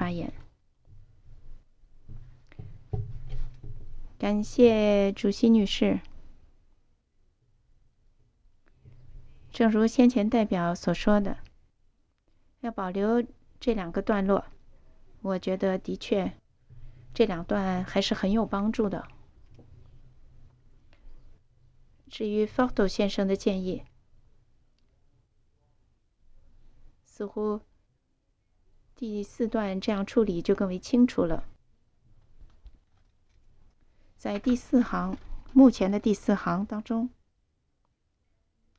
发言。感谢主席女士。正如先前代表所说的，要保留这2个段落，我觉得的确这2段还是很有帮助的。至于 Forto 先生的建议，似乎第4段这样处理就更为清楚了。在第4行，目前的第4行当中，